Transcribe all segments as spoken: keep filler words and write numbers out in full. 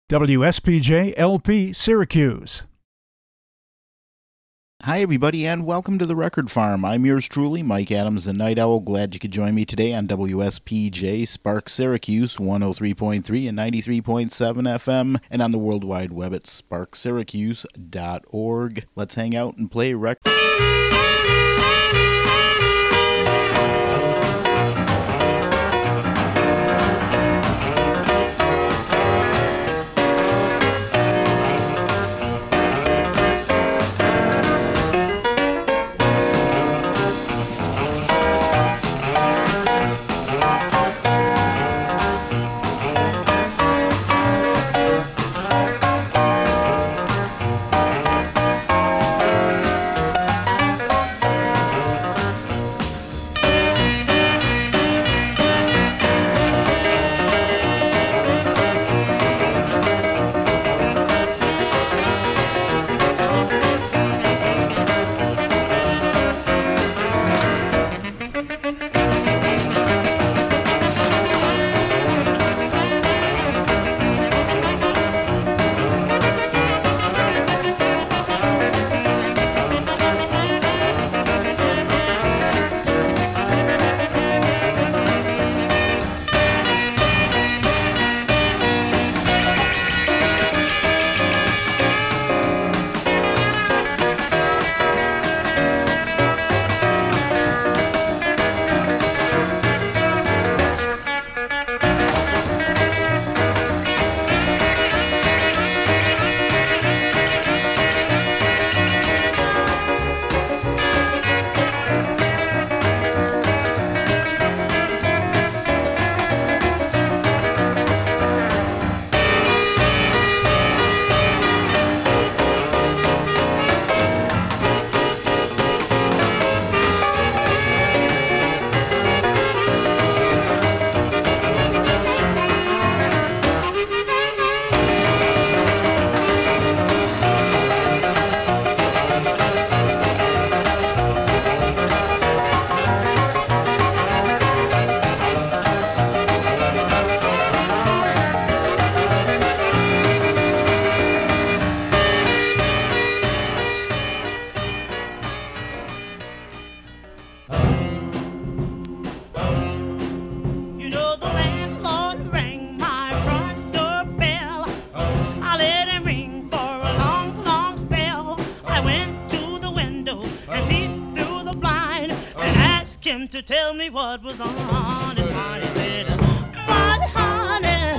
W S P J L P Syracuse. Hi, everybody, and welcome to the Record Farm. I'm yours truly, Mike Adams, the Night Owl. Glad you could join me today on W S P J Spark Syracuse, one oh three point three and ninety-three point seven F M, and on the World Wide Web at spark syracuse dot org. Let's hang out and play record. To tell me what was on his mind. He said, "Money, honey,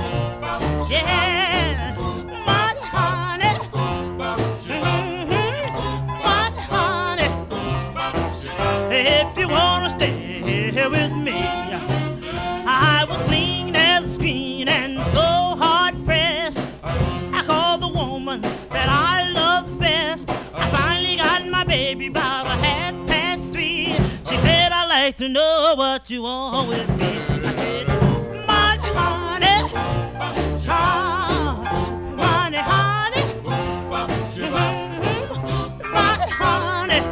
yes, money, honey, mm-hmm. Money, honey, if you wanna stay here with me." I was clean as a screen and so hard pressed. I called the woman that I love best. I finally got my baby by the half past three. She said, "I'd like to know what you want with me." I said, "Money, honey, ah, money, honey, mm-hmm. Money, honey,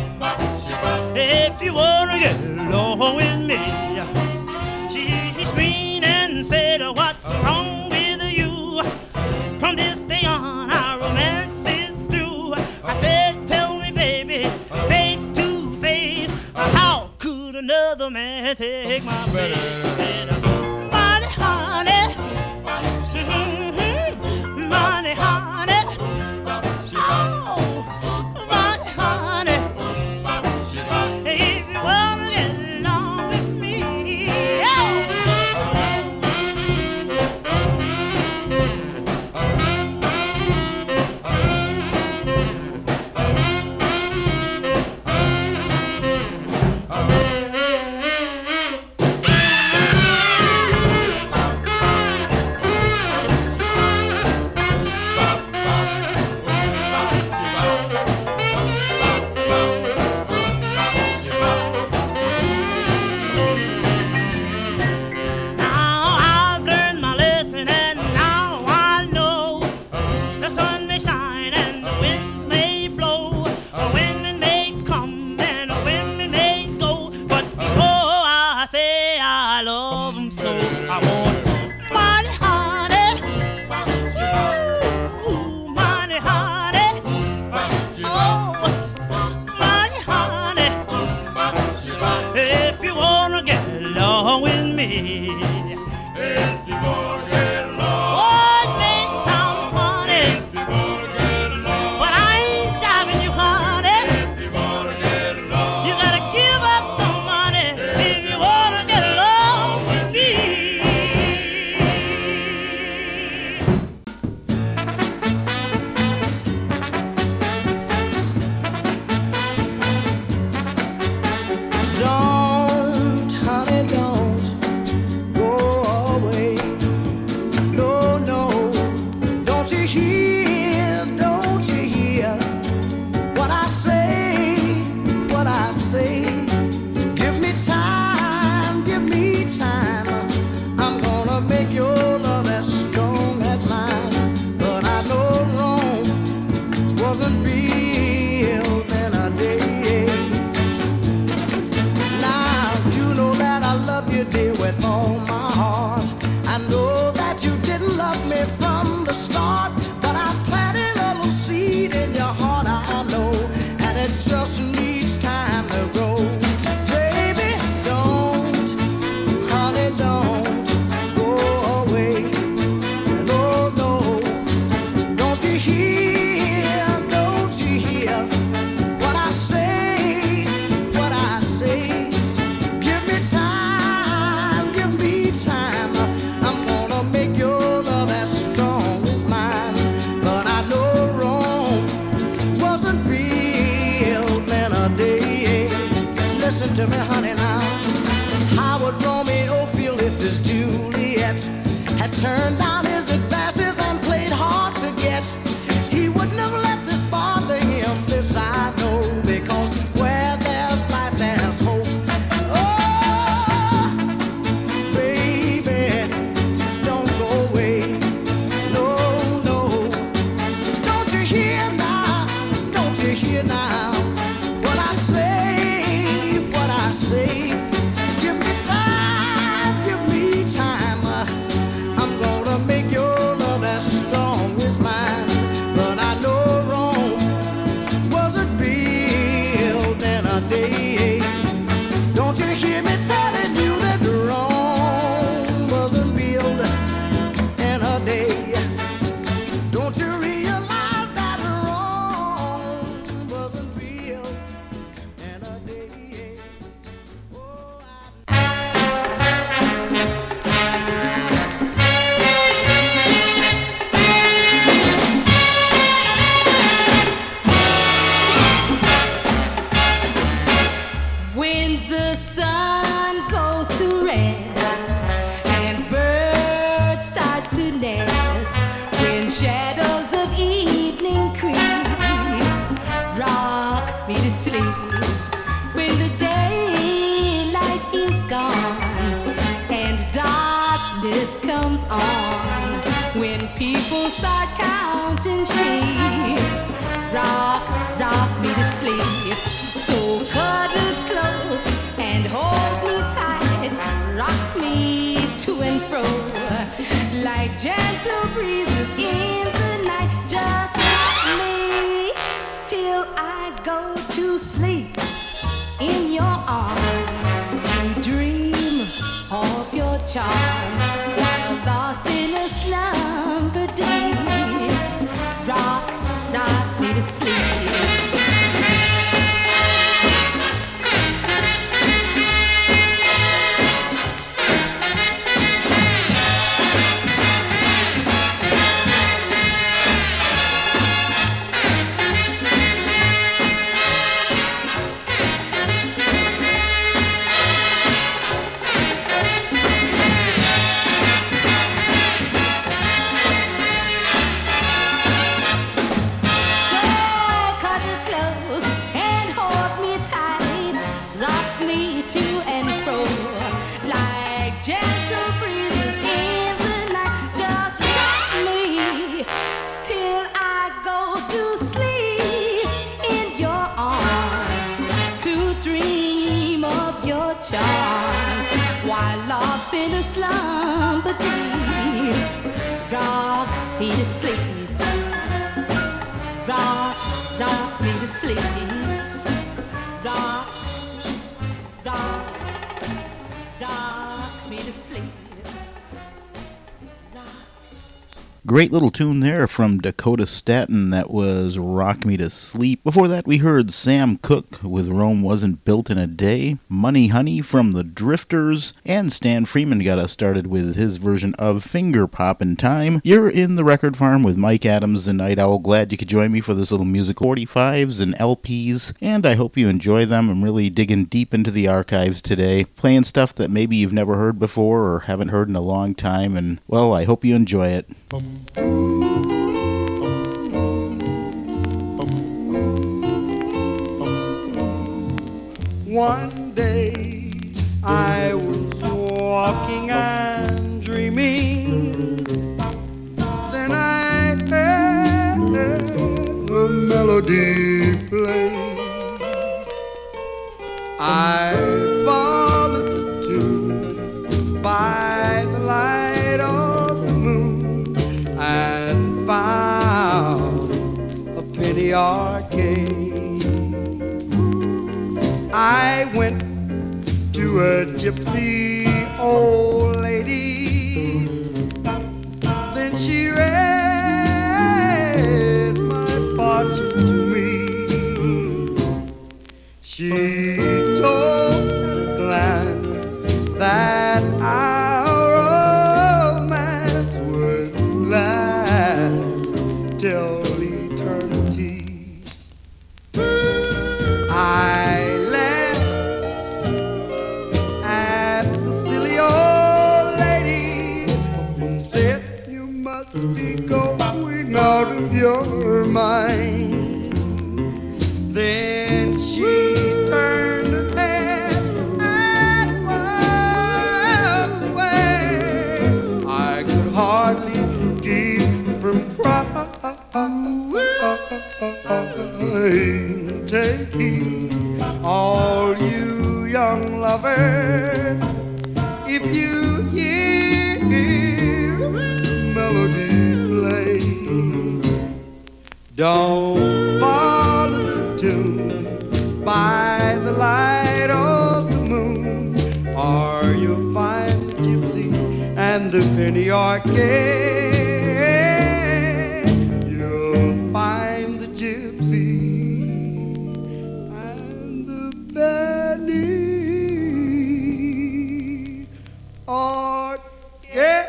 if you wanna get along with me." She screamed and said, "What's wrong with you? From this day on, our romance is through." I said, "Tell me, baby, face to face, how could another man take my place?" She said, "Money, honey, mm-hmm. Money, honey, oh, money, honey, if you wanna get along with me, oh." tell me, honey, now, how would Romeo feel if his Juliet had turned down his advances and played hard to get? He wouldn't have let this bother him, this I know, because where there's life, there's hope. Oh, baby, don't go away. No, no. Don't you hear now? Don't you hear now? What I say, what I say. Give me time, give me time. I'm gonna make your love as strong as mine. But I know Rome wasn't built in a day. Don't you hear me telling you that Rome wasn't built in a day? Don't you realize that Rome wasn't built in a day? Oh, When the sun goes to rest and birds start to nest, when shadows of evening creep, rock me to sleep. When the daylight is gone and darkness comes on, when people start counting sheep, rock, rock me to sleep. So cuddle close and hold me tight, rock me to and fro, like gentle breezes in the night. Just rock me till I go to sleep in your arms and dream of your charms while lost in a slumber deep. Rock, rock me to sleep. Charms while lost in a slumber deep. Rock me to sleep. Rock, rock me to sleep. Rock, rock, rock me to sleep. Great little tune there from Dakota Staton. That was Rock Me to Sleep. Before that, we heard Sam Cooke with Rome Wasn't Built in a Day, Money Honey from the Drifters, and Stan Freeman got us started with his version of Finger Poppin' Time. You're in the Record Farm with Mike Adams, the Night Owl. Glad you could join me for this little musical forty-fives and L Ps, and I hope you enjoy them. I'm really digging deep into the archives today, playing stuff that maybe you've never heard before or haven't heard in a long time, and, well, I hope you enjoy it. one day I was walking and dreaming, then I heard a melody play. I followed the tune by the light of the moon and found a penny arcade. I went to a gypsy old lady, then she read my fortune to me. She told at a glance that our romance would last till eternity. I must be going out of your mind. Then she turned her head and walked away. I could hardly keep from crying. Take heed, all you young lovers, if you hear melody play, don't follow the tune by the light of the moon, or you'll find the gypsy and the penny arcade. You'll find the gypsy and the penny arcade.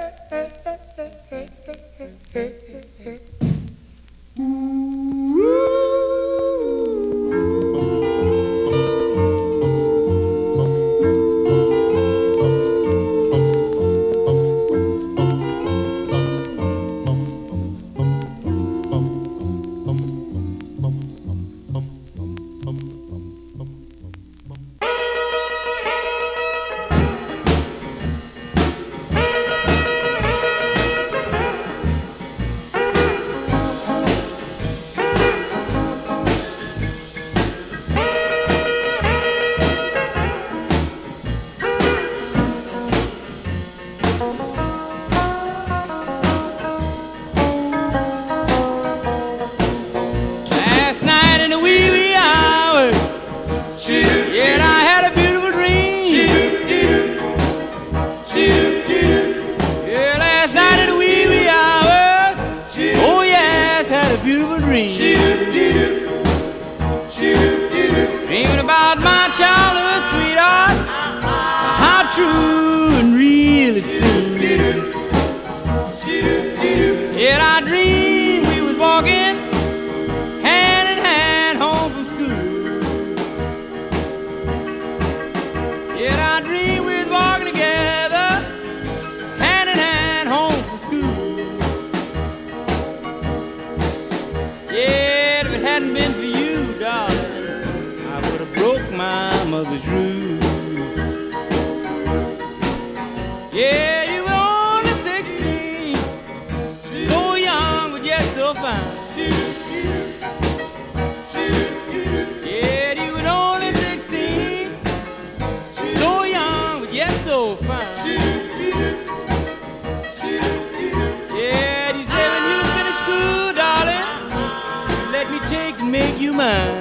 Dreaming about my childhood sweetheart, how true and real it seemed. Yet I dreamed we was walking hand in hand home from school. Yet I dreamed we was walking together hand in hand home from school. Yet if it hadn't been for you, darling, broke my mother's rule. Yeah, you were only sixteen, so young but yet so fine. Yeah, you were only sixteen, so young but yet so fine. Yeah, you said when you finish school, darling, let me take and make you mine.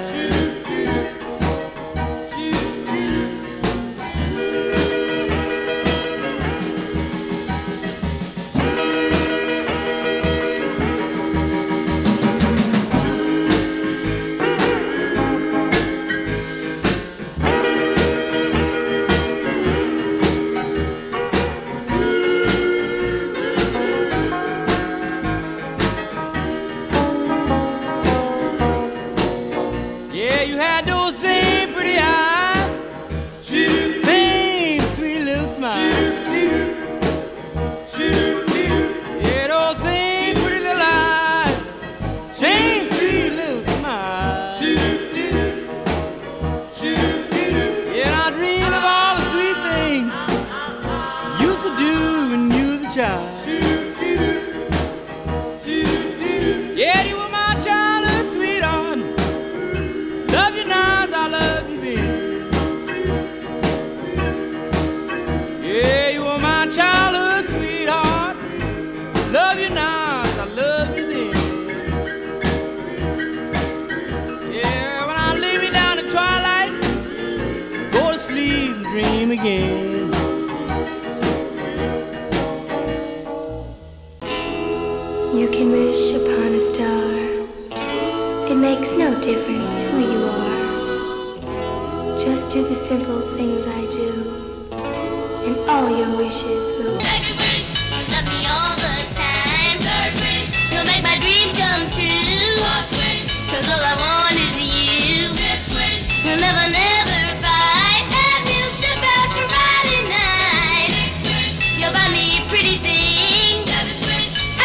Yeah, you were my childhood sweetheart. Love you now as I love you then. Yeah, you were my childhood sweetheart. Love you now as I love you then. Yeah, when I lay me down in twilight, go to sleep and dream again. You can wish upon a star. It makes no difference who you are. Just do the simple things I do, and all your wishes will. Second wish, love me all the time. Third wish, you'll make my dreams come true. Fourth wish, 'cause all I want is you. Fifth wish, we'll never, never fight, and we'll step out for Friday night. Sixth wish, you'll buy me pretty things. Seventh wish,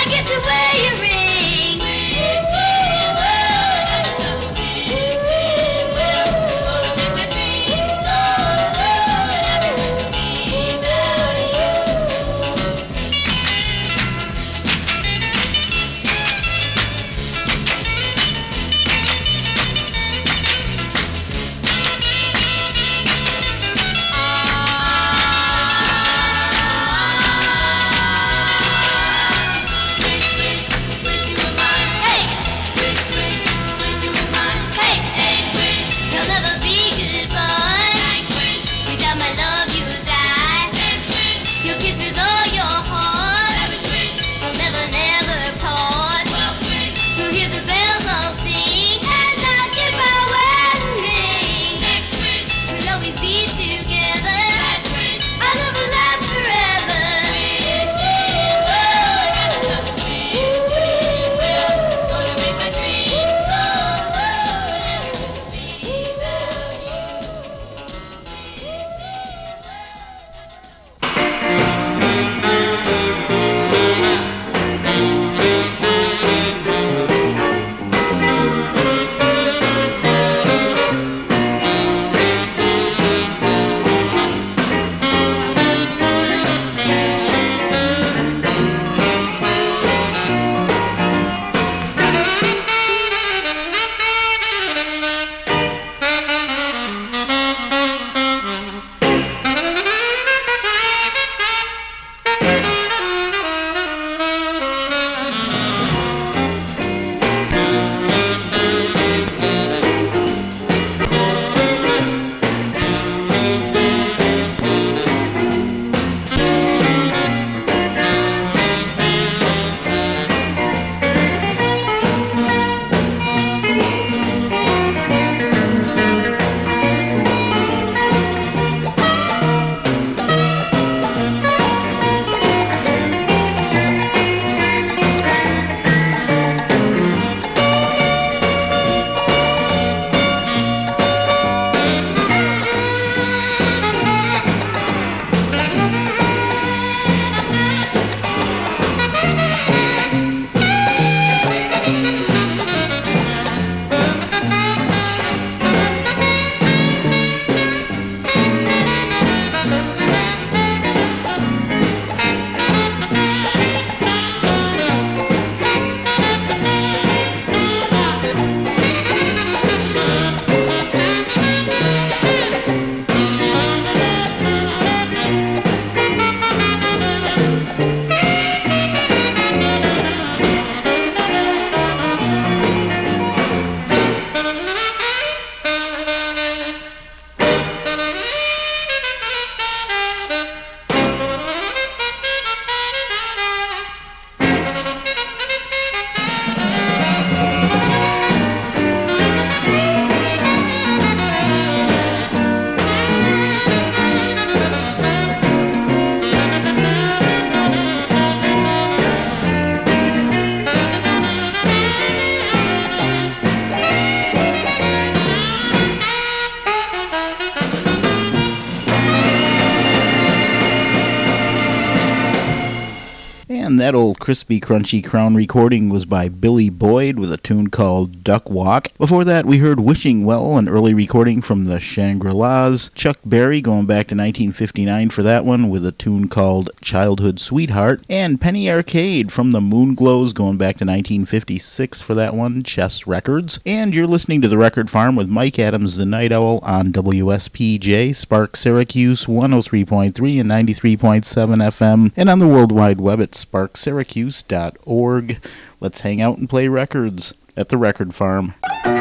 That old crispy, crunchy Crown recording was by Billy Boyd with a tune called Duck Walk. Before that, we heard Wishing Well, an early recording from the Shangri-Las. Chuck Berry going back to nineteen fifty-nine for that one with a tune called Childhood Sweetheart. And Penny Arcade from the Moonglows going back to nineteen fifty-six for that one, Chess Records. And you're listening to The Record Farm with Mike Adams, the Night Owl, on W S P J, Spark Syracuse, one oh three point three and ninety-three point seven F M, and on the World Wide Web at spark syracuse dot org. Let's hang out and play records at the Record Farm.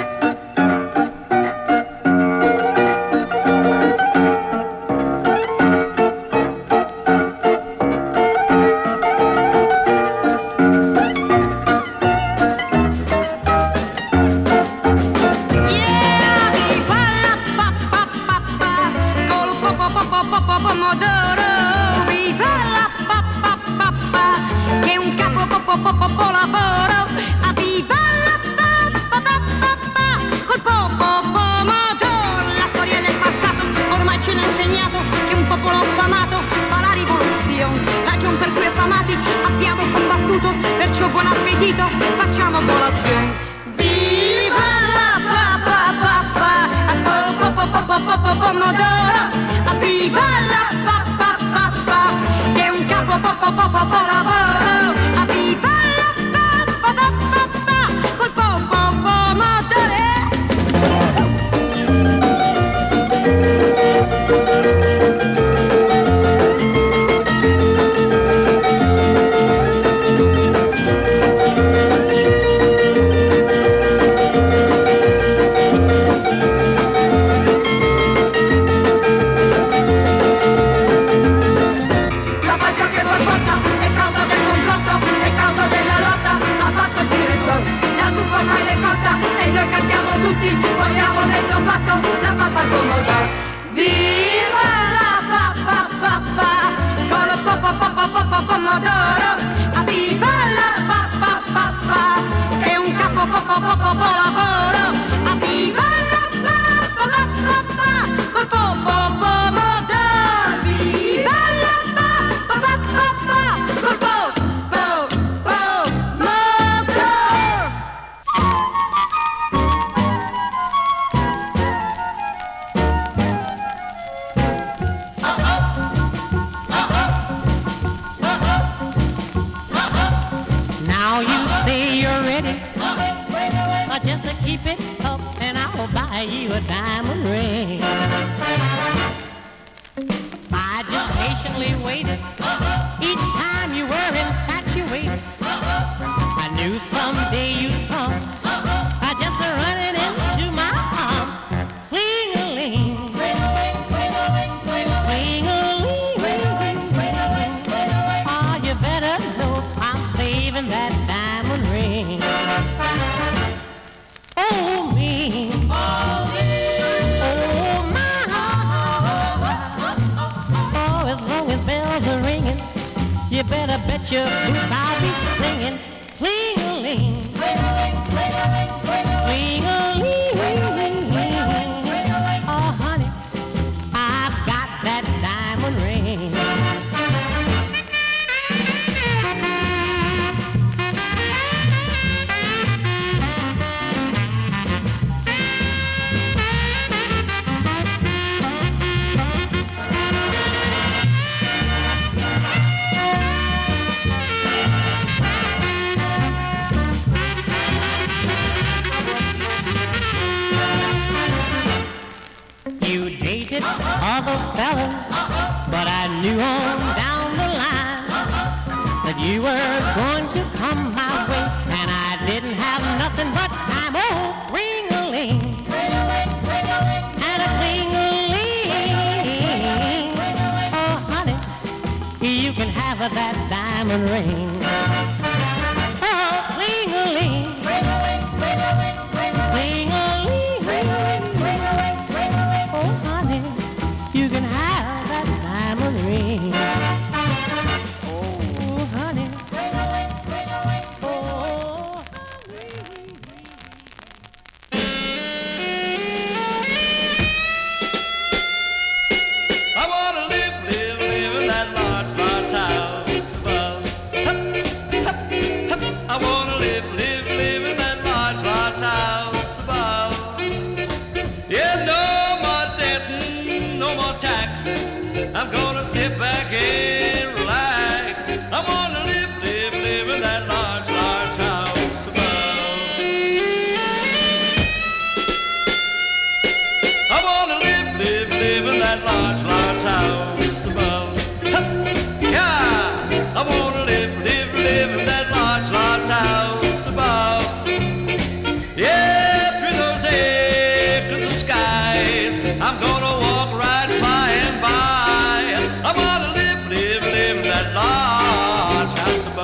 Perciò buon appetito, facciamo colazione. Viva la pa pa pa pa, al po po po po po po pomodoro. Viva la pa pa pa pa, che è un capo po po po po po lavoro. Viva la pa pa pa pa pa, col po po pomodoro. Vogliamo adesso fatto la pappa pomodoro. Viva la pappa pappa, con lo poppa poppa poppa pomodoro. Viva la pappa pappa, è un capo poppa poppa lavoro. Viva la pappa pappa, col poppa pomodoro. Viva la pappa pappa, col poppa pomodoro. Just to keep it up and I'll buy you a diamond ring. I just patiently waited each time you were infatuated. I knew someday you'd come, I just running into my arms. Cling-a-ling, cling-a-ling. Oh, you better know I'm saving that diamond ring. Oh, me. Oh, me. Oh, my. Oh, as long as bells are ringing, you better bet your boots I'll be singing. Cling-a-ling. Cling-a-ling. Oh, honey, I've got that diamond ring. Other fellas, but I knew on down the line that you were going to come my way, and I didn't have nothing but time. Oh, ring-a-ling, and a cling-a-ling. Oh, honey, you can have that diamond ring. Oh, cling-a-ling, cling-a-ling. You can have that diamond ring. Oh, honey. Oh, honey. I wanna live, live, live in that large, large house above. sit back and relax. I wanna live, live, live in that large, large house above. I wanna live, live, live in that large, large house above. Yeah, I wanna live, live, live in that large, large house above. Yeah, through those acres of skies, I'm gonna walk right by and by. I wanna live, live, live in that large house above.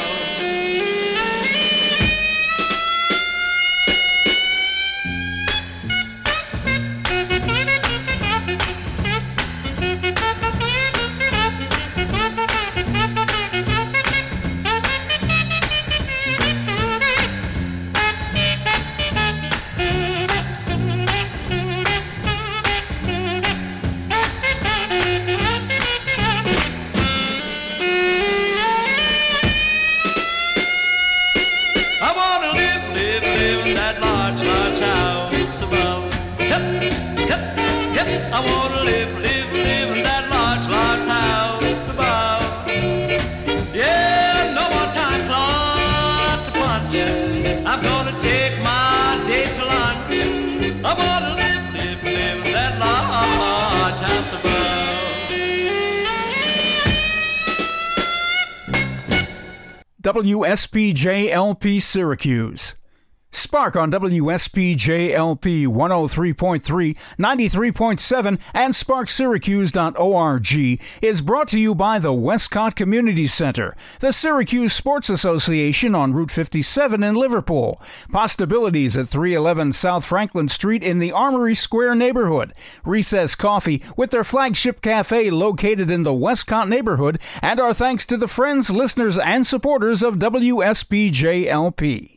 I wanna live, live, live in that large, large house above. Yep, yep, yep. I wanna live, live, live in that large, large house above. Yeah, no more time clock to punch. I'm gonna take my date to lunch. I wanna live, live, live in that large house above. W S P J L P Syracuse. Spark on W S P J L P one oh three point three, ninety-three point seven, and spark syracuse dot org is brought to you by the Westcott Community Center, the Syracuse Sports Association on Route fifty-seven in Liverpool, Possibilities at three eleven South Franklin Street in the Armory Square neighborhood, Recess Coffee with their flagship cafe located in the Westcott neighborhood, and our thanks to the friends, listeners, and supporters of W S P J L P.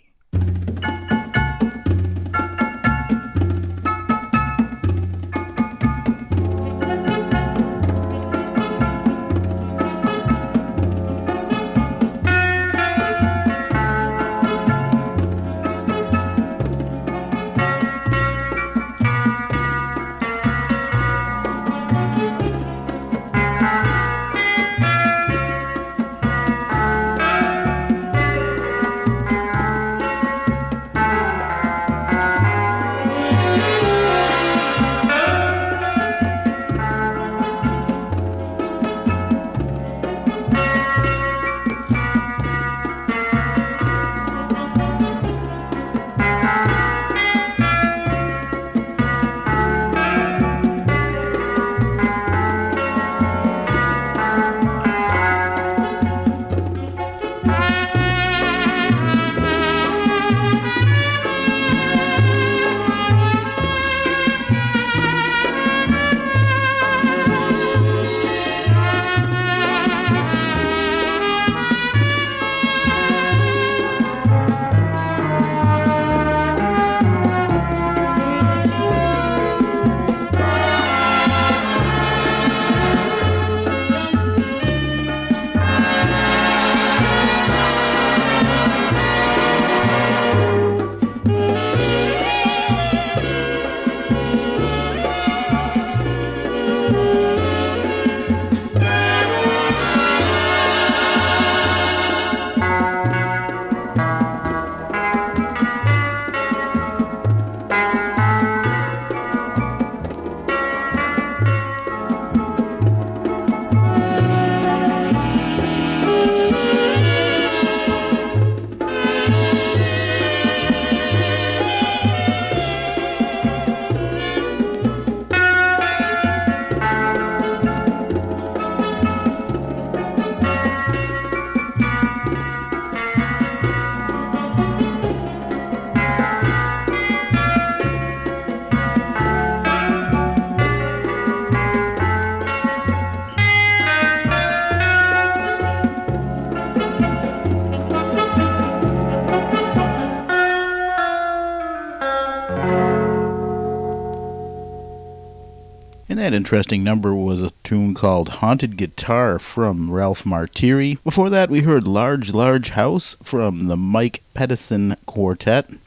And that interesting number was a tune called Haunted Guitar from Ralph Martiri. Before that, we heard Large, Large House from the Mike Pedersen Quartet.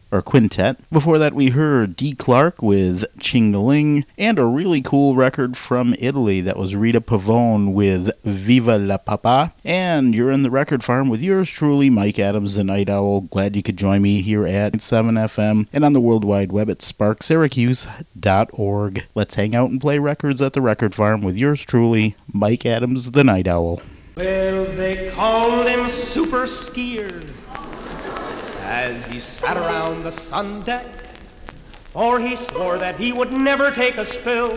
or quintet. Before that, we heard Dee Clark with Chingaling, and a really cool record from Italy that was Rita Pavone with Viva la Papa. And you're in the Record Farm with yours truly, Mike Adams, the Night Owl. Glad you could join me here at seven F M and on the World Wide Web at spark syracuse dot org. Let's hang out and play records at the Record Farm with yours truly, Mike Adams, the Night Owl. Well, they called him Super Skier as he sat around the sun deck, for he swore that he would never take a spill.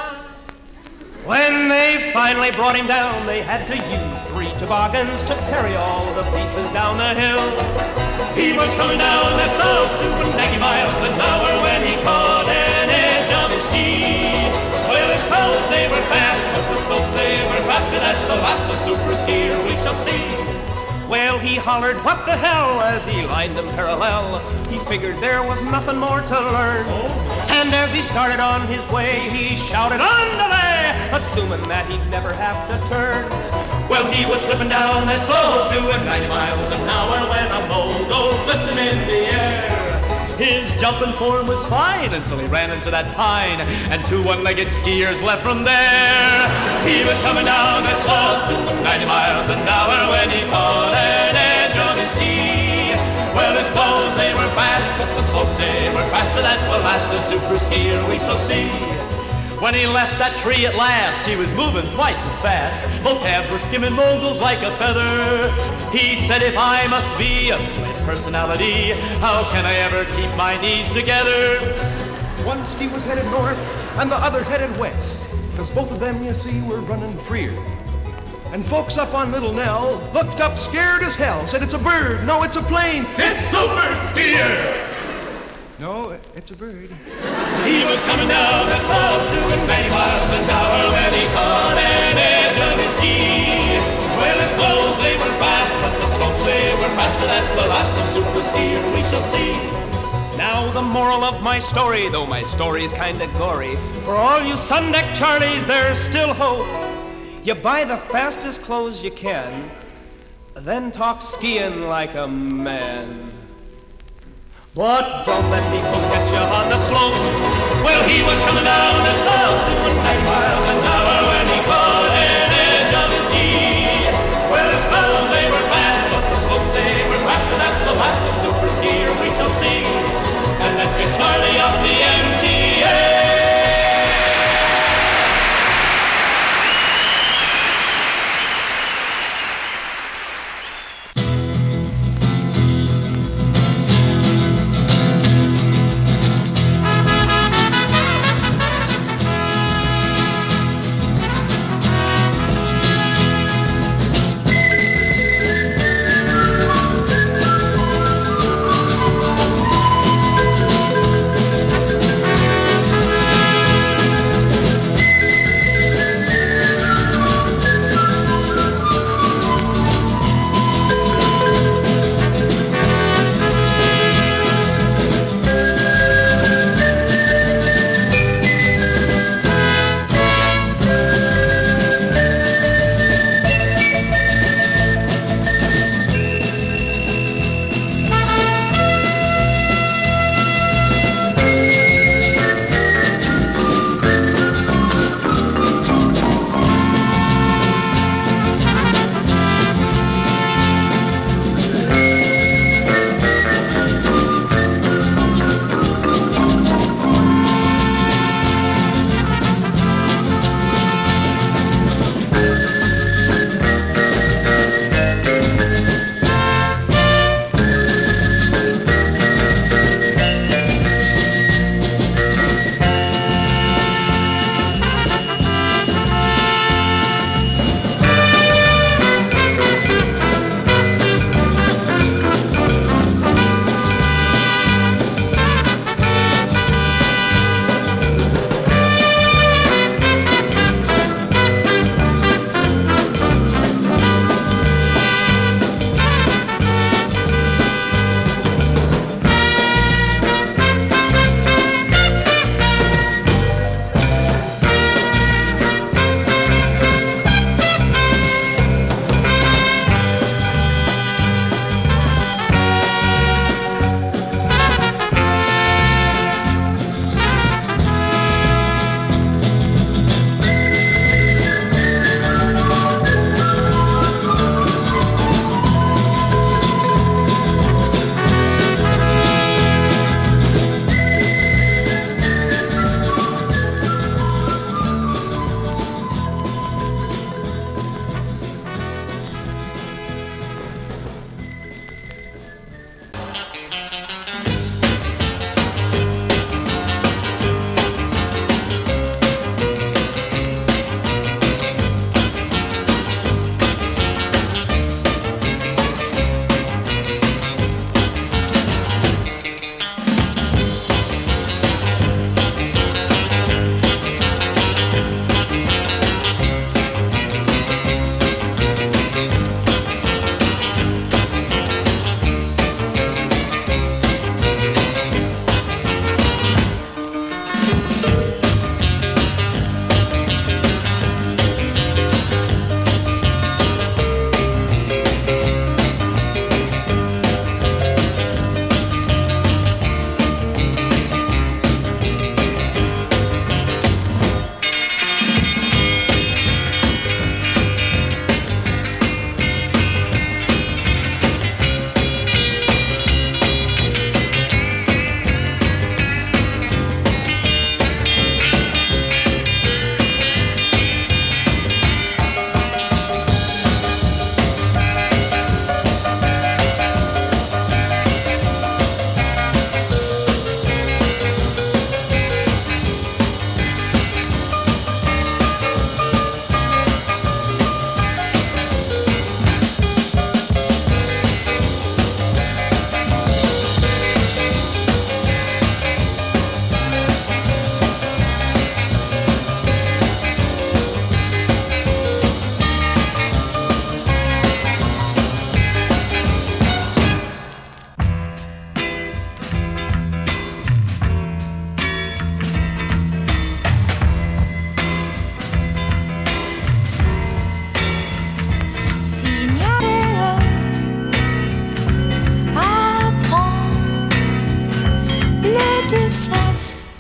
When they finally brought him down, they had to use three toboggans to carry all the pieces down the hill. He was coming down that slope, doing ninety miles an hour when he caught an edge of his ski. Well, his clothes, they were fast, but the slopes, they were faster. That's the last of Super Skier we shall see. Well, he hollered, what the hell, as he lined them parallel. He figured there was nothing more to learn. And as he started on his way, he shouted, "Andale!" assuming that he'd never have to turn. Well, he was slipping down that slope, doing ninety miles an hour when a mogul flipped him in the air. His jumping form was fine until he ran into that pine, and two one-legged skiers left from there. He was coming down that slope, doing ninety miles an hour when he caught an edge on his ski. Well, his clothes, they were fast, but the slopes, they were faster. That's the last of Super Skier we shall see. When he left that tree at last, he was moving twice as fast. Both halves were skimming moguls like a feather. He said, if I must be a split personality, how can I ever keep my knees together? One ski was headed north and the other headed west, because both of them, you see, were running freer. And folks up on Little Nell looked up scared as hell, said, it's a bird, no, it's a plane. It's Super Skier! No, it's a bird. He was coming down the slope, doing ninety miles an hour when he caught an edge of his ski. Well, his clothes, they were fast, but the slopes, they were faster. That's the last of Super Skier we shall see. Now the moral of my story, though my story's kinda gory, for all you Sundeck Charlies, there's still hope. You buy the fastest clothes you can, then talk skiing like a man. But don't let people catch you on the slope. Well, he was coming down the slope, doing ninety miles an hour when he caught an edge of his ski. Well, his clothes, they were fast, but the slopes, they were faster. That's the last of Super Skier we shall see. And let's get Charlie up the M T A.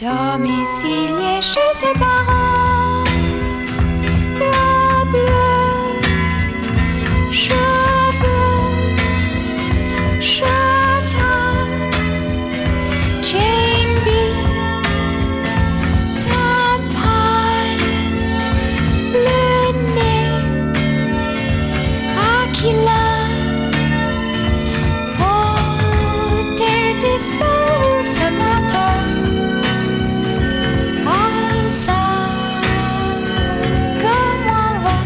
domicilié chez ses parents. La bleue, cheveux, châtain, Jane B, teint pâle, le nez, aquilin, oh, t'es disparu ce matin. Ah, ça, comment va?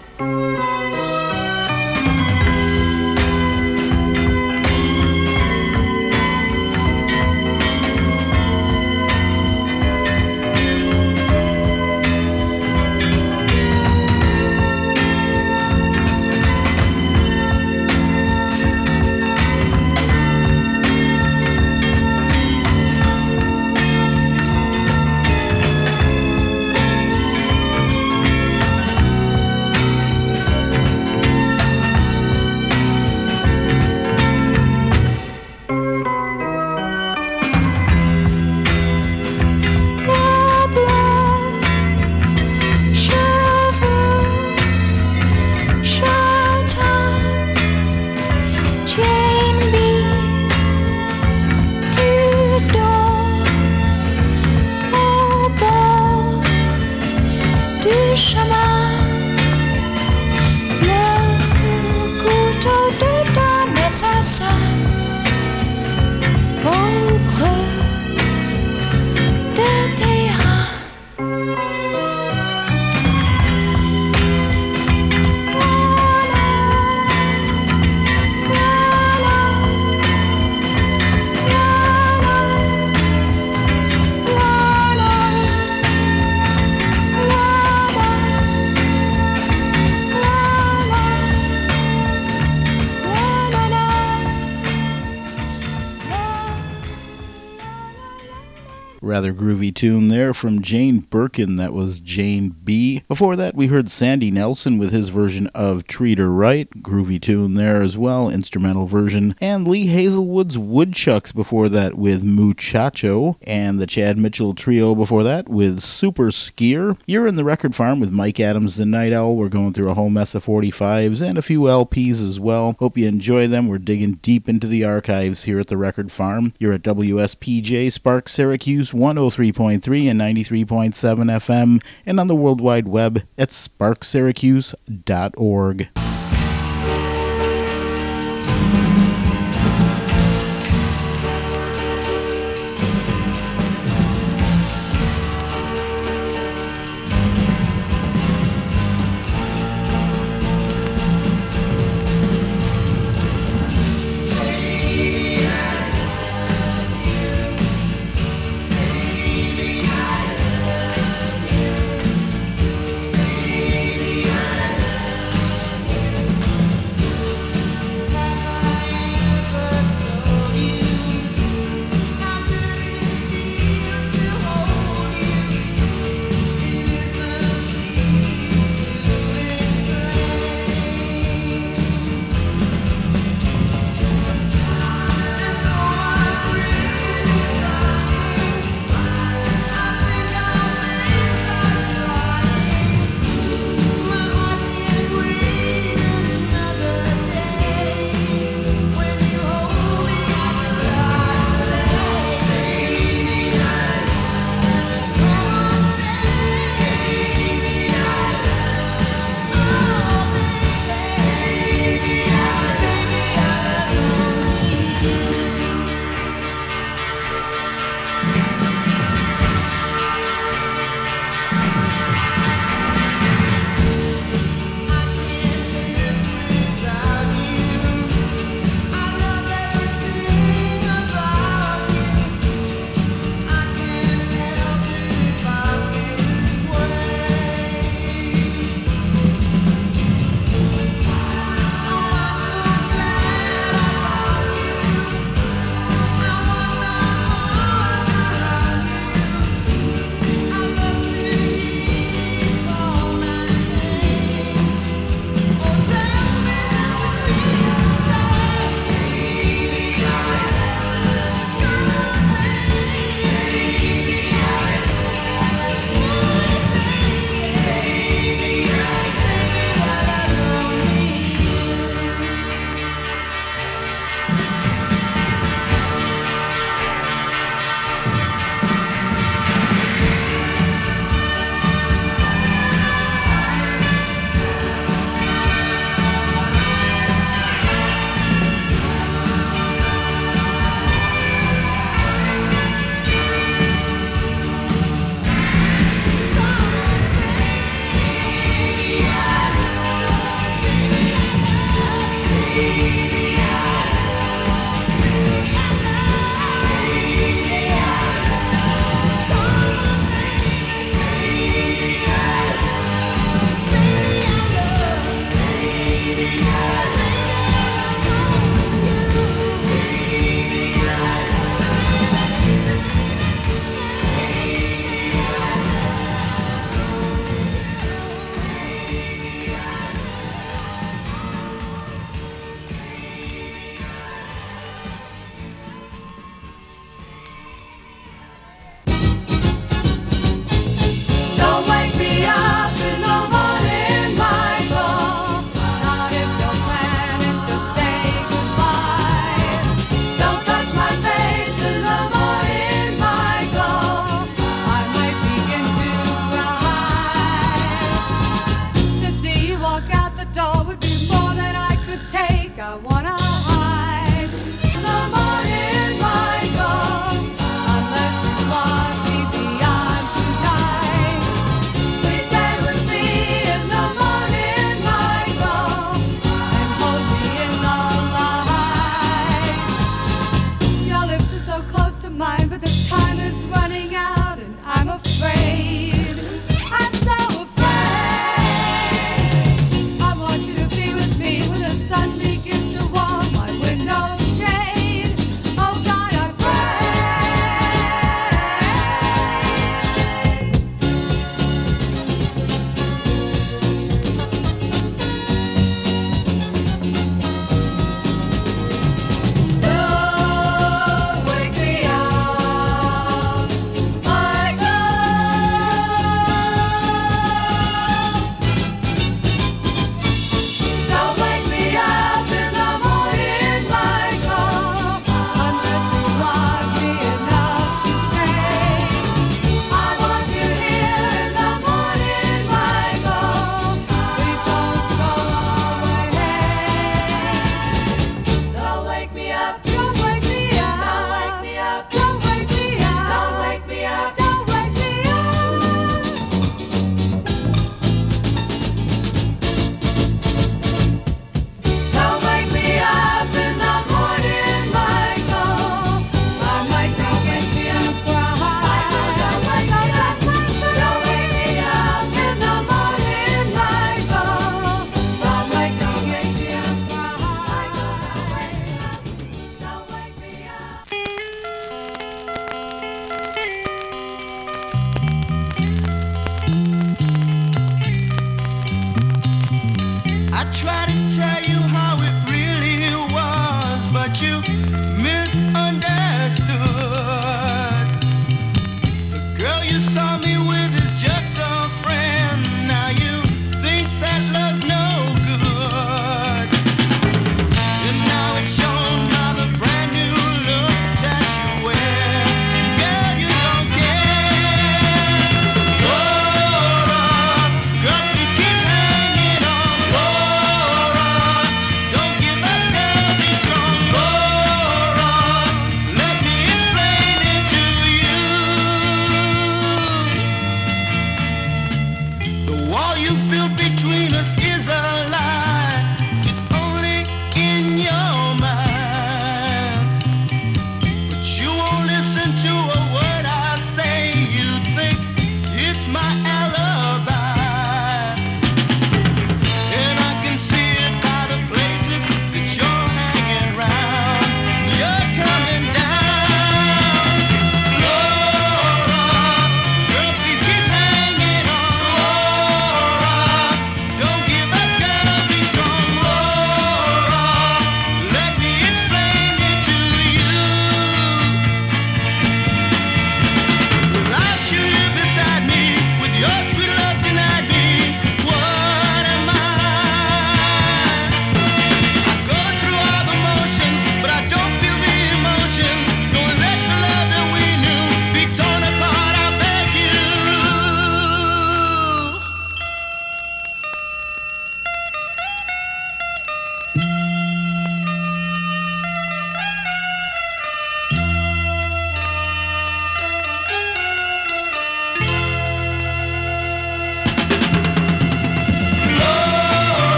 Rather groovy tune there from Jane Birkin. That was Jane B. Before that, we heard Sandy Nelson with his version of Treat Her Right. Groovy tune there as well, instrumental version. And Lee Hazelwood's Woodchucks before that with Muchacho. And the Chad Mitchell Trio before that with Super Skier. You're in the Record Farm with Mike Adams, the Night Owl. We're going through a whole mess of forty-fives and a few L Ps as well. Hope you enjoy them. We're digging deep into the archives here at the Record Farm. You're at W S P J Spark Syracuse one oh three point three and ninety-three point seven F M, and on the World Wide Web at spark syracuse dot org.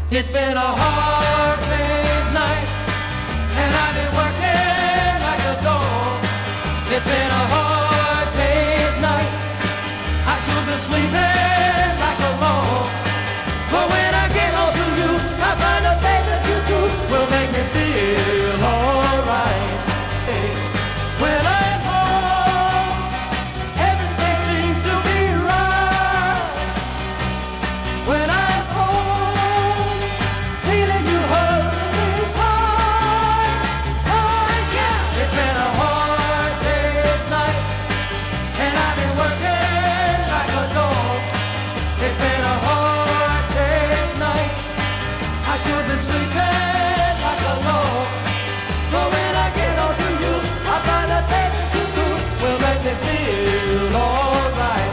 It's been a hard day's night, and I've been working like a dog. It's been a hard day's night. I should have been sleeping like a log. But when I get home to you, I find a thing that you do will make me feel alright. Hey. When I'm home, everything seems to be right. When I'm home, feeling you hurt me hard. Oh yeah, it's been a hard day's night, and I've been working like a dog. It's been a hard day's night. I should have been sleeping like a log. But when I get on to you, I find a thing that you do will make me feel alright.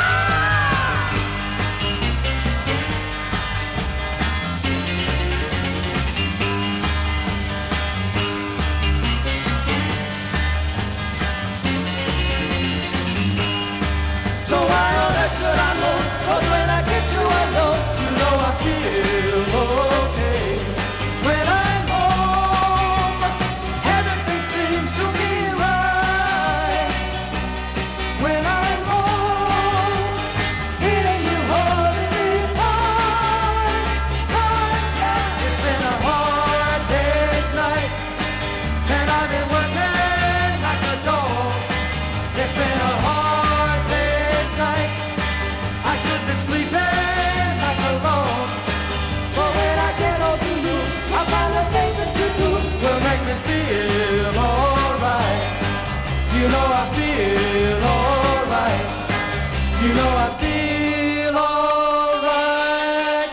So why on earth should I know? 'Cause when I get you alone, you know I feel okay. When I'm home, everything seems to be right. When I'm home, feeling you holding me tight. It's been a hard day's night, and I've been working like a dog. It's been a hard day's night. I should be sleeping like a log. But when I get home to you, I find the things that you do will make me feel alright. You know I feel alright. You know I feel alright.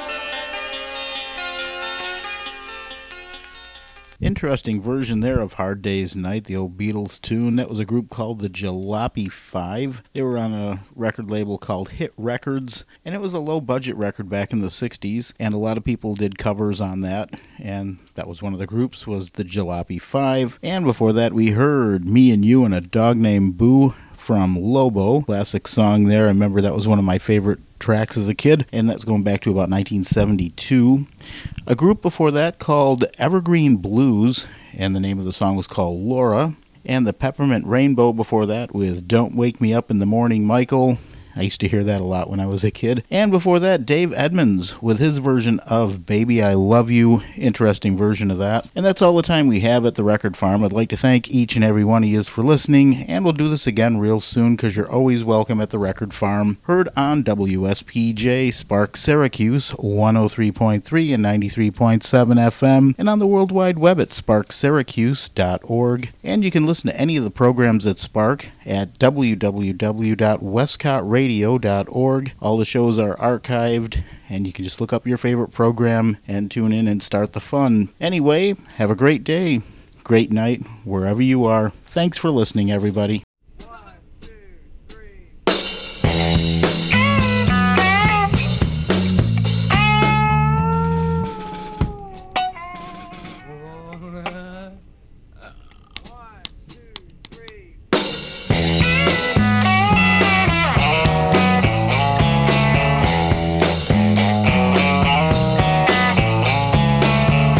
Interesting version there of Hard Day's Night, the old Beatles tune. That was a group called the Jalopy Five. They were on a record label called Hit Records, and it was a low-budget record back in the sixties, and a lot of people did covers on that, and that was one of the groups, was the Jalopy Five. And before that, we heard Me and You and a Dog Named Boo from Lobo. Classic song there. I remember that was one of my favorite tracks as a kid, and that's going back to about nineteen seventy-two. A group before that called Evergreen Blues, and the name of the song was called Laura. And the Peppermint Rainbow before that with Don't Wake Me Up in the Morning, Michael. I used to hear that a lot when I was a kid. And before that, Dave Edmunds with his version of Baby I Love You. Interesting version of that. And that's all the time we have at the Record Farm. I'd like to thank each and every one of you for listening, and we'll do this again real soon because you're always welcome at the Record Farm. Heard on W S P J Spark Syracuse one oh three point three and ninety-three point seven F M, and on the World Wide Web at spark syracuse dot org. And you can listen to any of the programs at Spark at w w w dot westcott radio dot org. All the shows are archived, and you can just look up your favorite program and tune in and start the fun. Anyway, have a great day, great night, wherever you are. Thanks for listening, everybody.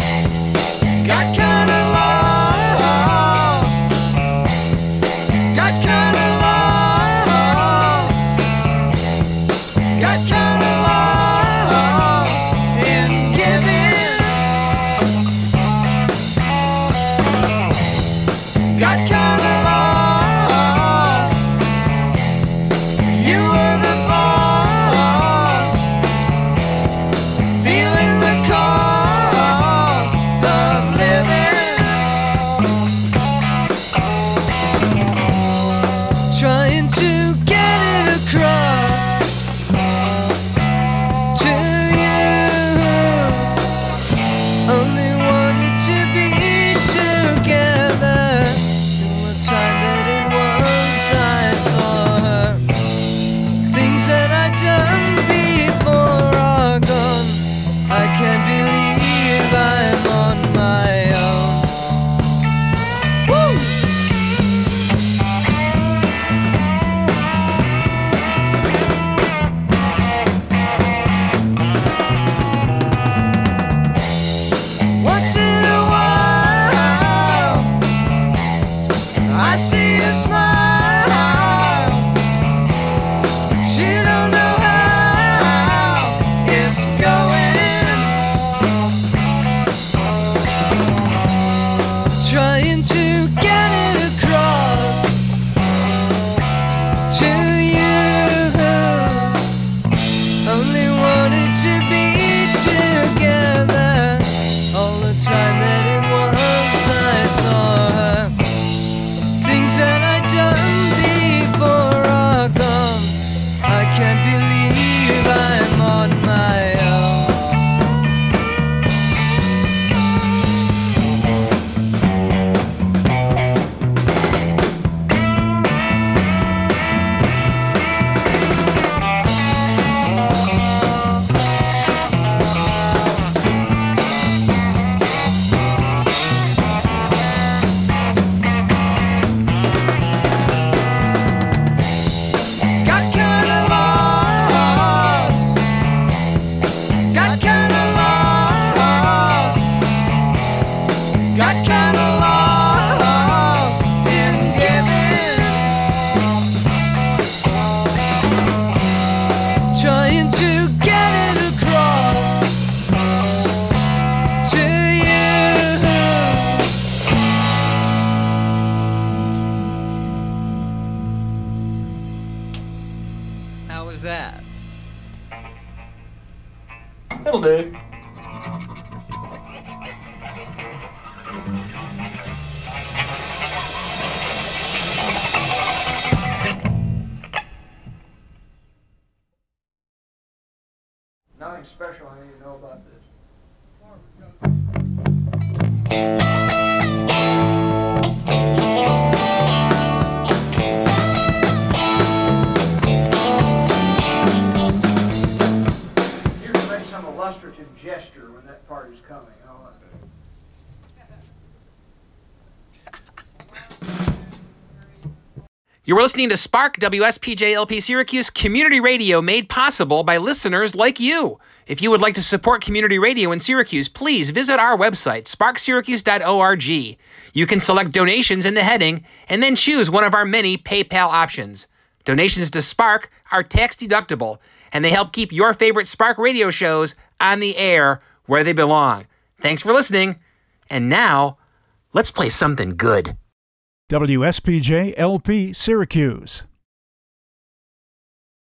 Got kinda lost. Got How was that? It'll do. Nothing special I need to know about this. You can make some illustrative gesture when that party's coming. I don't want to. You were listening to Spark, W S P J L P Syracuse Community Radio, made possible by listeners like you. If you would like to support community radio in Syracuse, please visit our website, spark syracuse dot org. You can select donations in the heading and then choose one of our many PayPal options. Donations to Spark are tax-deductible, and they help keep your favorite Spark radio shows on the air where they belong. Thanks for listening. And now, let's play something good. W S P J L P Syracuse.